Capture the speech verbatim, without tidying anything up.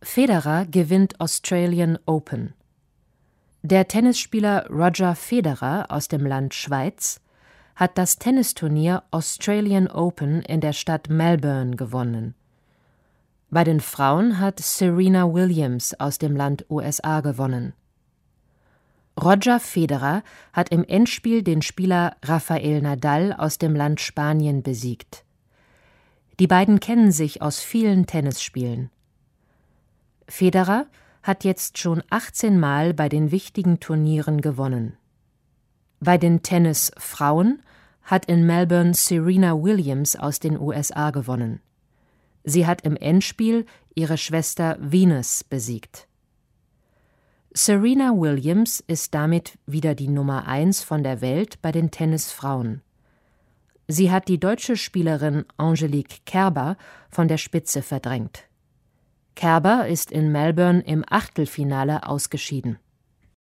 Federer gewinnt Australian Open. Der Tennisspieler Roger Federer aus dem Land Schweiz hat das Tennisturnier Australian Open in der Stadt Melbourne gewonnen. Bei den Frauen hat Serena Williams aus dem Land U S A gewonnen. Roger Federer hat im Endspiel den Spieler Rafael Nadal aus dem Land Spanien besiegt. Die beiden kennen sich aus vielen Tennisspielen. Federer hat jetzt schon achtzehn Mal bei den wichtigen Turnieren gewonnen. Bei den Tennisfrauen hat in Melbourne Serena Williams aus den U S A gewonnen. Sie hat im Endspiel ihre Schwester Venus besiegt. Serena Williams ist damit wieder die Nummer eins von der Welt bei den Tennisfrauen. Sie hat die deutsche Spielerin Angelique Kerber von der Spitze verdrängt. Kerber ist in Melbourne im Achtelfinale ausgeschieden.